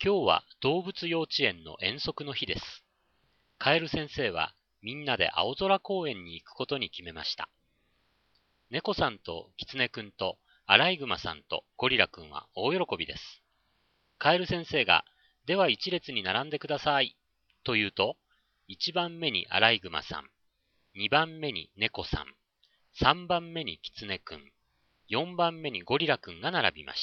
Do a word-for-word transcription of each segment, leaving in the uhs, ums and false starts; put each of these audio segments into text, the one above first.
今日は動物幼稚園の遠足の日です。カエル先生はみんなで青空公園に行くことに決めました。猫さんとキツネくんとアライグマさんとゴリラくんは大喜びです。カエル先生が、では一列に並んでください、と言うと、一番目にアライグマさん、二番目に猫さん、三番目にキツネくん、四番目にゴリラくんが並びました。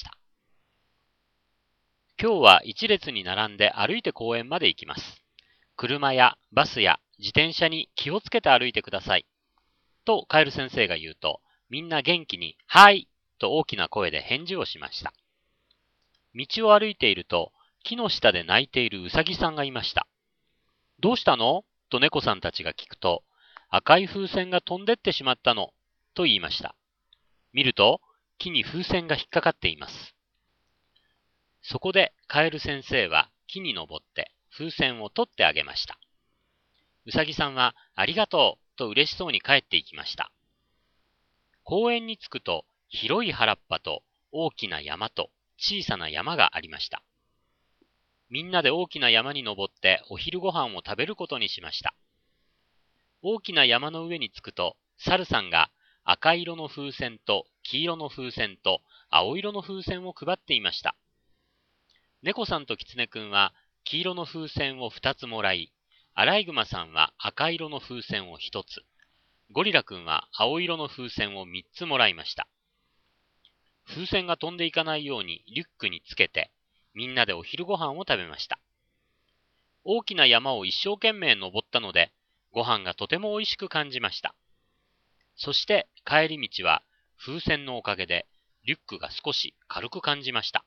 今日は一列に並んで歩いて公園まで行きます。車やバスや自転車に気をつけて歩いてください。とカエル先生が言うと、みんな元気に、はいと大きな声で返事をしました。道を歩いていると、木の下で泣いているウサギさんがいました。どうしたのと猫さんたちが聞くと、赤い風船が飛んでってしまったの、と言いました。見ると、木に風船が引っかかっています。そこでカエル先生は木に登って風船を取ってあげました。うさぎさんはありがとうと嬉しそうに帰っていきました。公園に着くと広い原っぱと大きな山と小さな山がありました。みんなで大きな山に登ってお昼ご飯を食べることにしました。大きな山の上に着くと猿さんが赤色の風船と黄色の風船と青色の風船を配っていました。猫さんとキツネくんは黄色の風船をふたつもらい、アライグマさんは赤色の風船をひとつ、ゴリラくんは青色の風船をみっつもらいました。風船が飛んでいかないようにリュックにつけて、みんなでお昼ご飯を食べました。大きな山を一生懸命登ったので、ご飯がとても美味しく感じました。そして帰り道は風船のおかげでリュックが少し軽く感じました。